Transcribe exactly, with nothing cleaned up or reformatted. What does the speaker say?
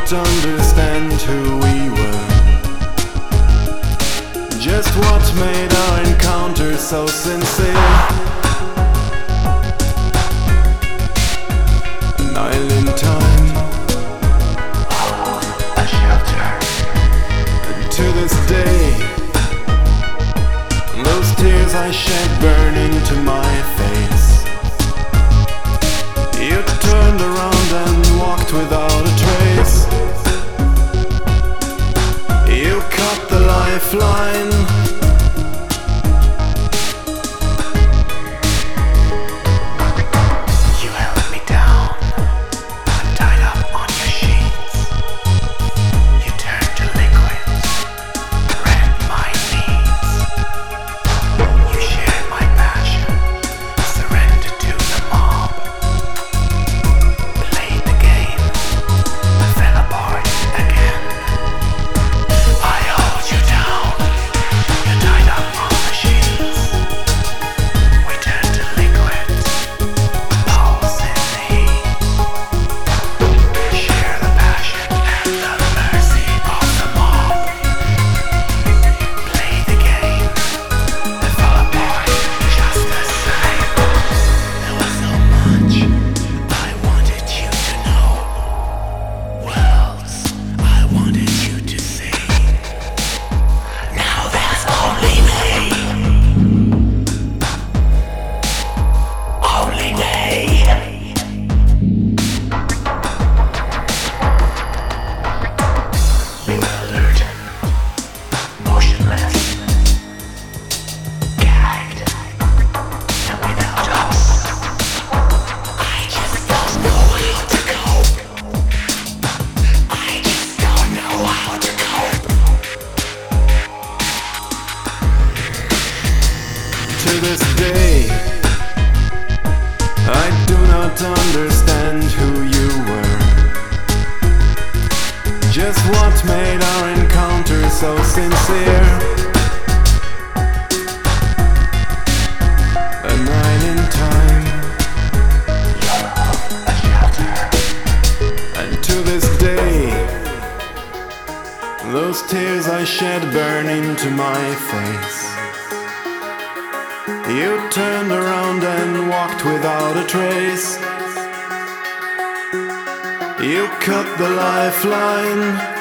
not understand who we were. Just what made our encounter so sincere. An island time, a shelter. And to this day, those tears I shed burn into my face. You turned around and walked without a trace. You cut the lifeline. You held me down, tied up on your sheets. You turned to liquid, read my needs. You shared my passion, surrendered to the mob. Played the game, fell apart again. I hold you down, you tied up on the sheets. We turned to liquid, pulse in the heat. Share the passion and the mercy of the mob. Play the game, and fall apart just the same. There was so much I wanted you to know, worlds I wanted you to see. Now there's only me, only me. Bewildered, motionless, gagged, and without us. I just don't know how to cope. I just don't know how to cope. To this day, I do not understand who you were. Just what made our encounter so sincere. A night in time, A shelter, and to this day, those tears I shed burn into my face. You turned around and walked without a trace. You cut the lifeline.